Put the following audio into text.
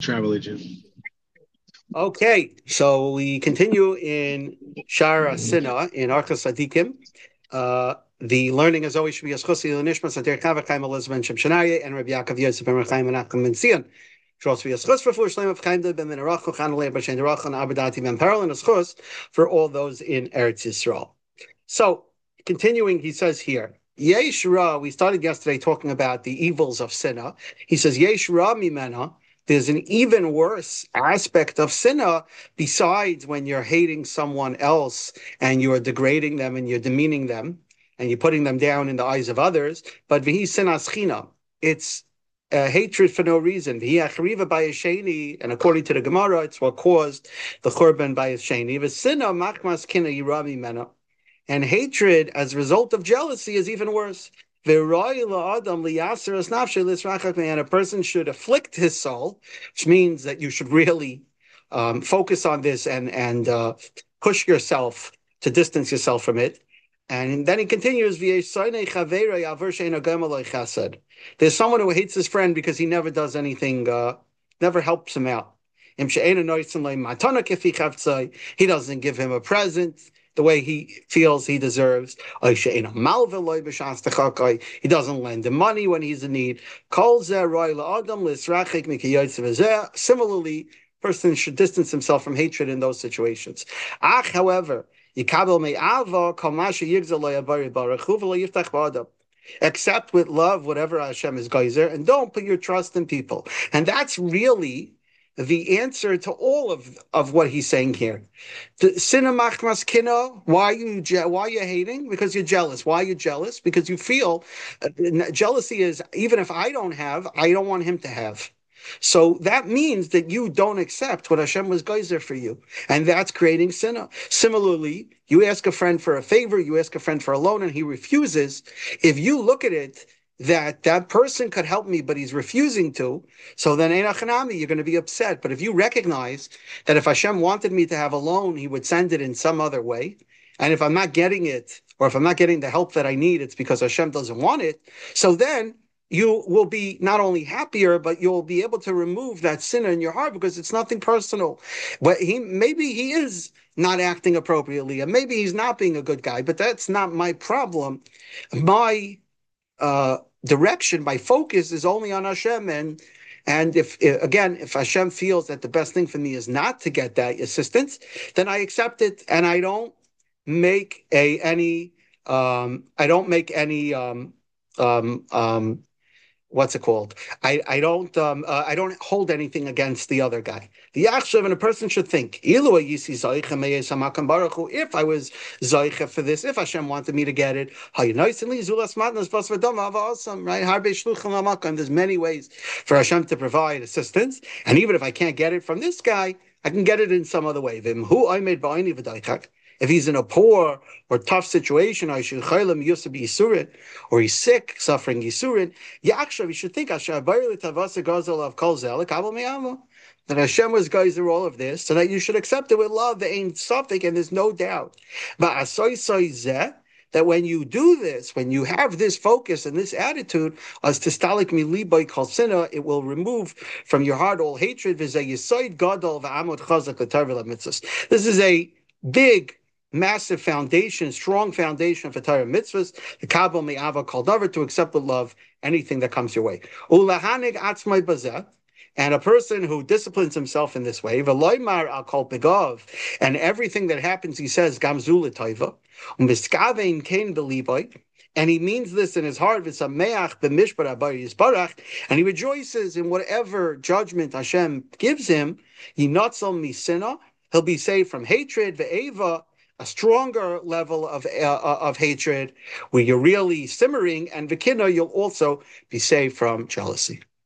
travel agent. Okay, so we continue in Shara Sina in Archas Sadikim. The learning, as always, should be Yaschusi Nishmas Adir Kavakaim Elizabeth Shem Shanaye and Rabbi Yaakov Yosef Ben Rechaim and Achim Ben Zion. Should also be Yaschus for Fush Shlem of Chaim Ben Minarachu Chanalei Bashen Derach and Abadati Ben Perel and Yaschus for all those in Eretz Yisrael. So, continuing, he says here, Yesh Ra, we started yesterday talking about the evils of Sinah. He says, Yesh Ra Mimena, there's an even worse aspect of sinah besides when you're hating someone else and you're degrading them and you're demeaning them and you're putting them down in the eyes of others. But vihi sinas china, it's hatred for no reason. Vihi achriva bayasheni, and according to the Gemara, it's what caused the churban bayasheni. V'sinah machmas kina yirami mena, and hatred as a result of jealousy is even worse. And a person should afflict his soul, which means that you should really focus on this and push yourself to distance yourself from it. And then he continues, there's someone who hates his friend because he never does anything, never helps him out. He doesn't give him a present the way he feels he deserves. He doesn't lend him money when he's in need. Similarly, person should distance himself from hatred in those situations. However, accept with love whatever Hashem is geyser, and don't put your trust in people. And that's really the answer to all of what he's saying here. Why are you hating? Because you're jealous. Why are you jealous? Because you feel jealousy is, even if I don't have, I don't want him to have. So that means that you don't accept what Hashem was geyser for you. And that's creating sinah. Similarly, you ask a friend for a favor, you ask a friend for a loan, and he refuses. If you look at it that person could help me, but he's refusing to, so then you're going to be upset. But if you recognize that if Hashem wanted me to have a loan, he would send it in some other way. And if I'm not getting it, or if I'm not getting the help that I need, it's because Hashem doesn't want it. So then you will be not only happier, but you'll be able to remove that sin in your heart because it's nothing personal. But maybe he is not acting appropriately, and maybe he's not being a good guy, but that's not my problem. My direction, my focus is only on Hashem, and if Hashem feels that the best thing for me is not to get that assistance, then I accept it, and I don't make any what's it called? I don't hold anything against the other guy. The Yachshav, and a person should think, if I was Zoicha for this, if Hashem wanted me to get it, right? There's many ways for Hashem to provide assistance, and even if I can't get it from this guy, I can get it in some other way. If he's in a poor or tough situation, or he's sick, suffering Yisurin, you should think that Hashem was geyser all of this, so that you should accept it with love. There ain't something, and there's no doubt. But that when you do this, when you have this focus and this attitude, as tistalik miliboy kol sinah, it will remove from your heart all hatred. This is a big, massive foundation, strong foundation for Torah mitzvahs, the kabel me'ava kol davar, to accept with love anything that comes your way. Ulahanig atzmai bazeh, and a person who disciplines himself in this way, v'loymar al kol pegov, and everything that happens, he says, gamzu l'toiva, u'miskavein kein b'liboy, and he means this in his heart, v'sameach b'mishpat habayis yisbarach, and he rejoices in whatever judgment Hashem gives him, yinatzal misina, he'll be saved from hatred, ve'eva, a stronger level of hatred, where you're really simmering, and v'kina, you'll also be saved from jealousy.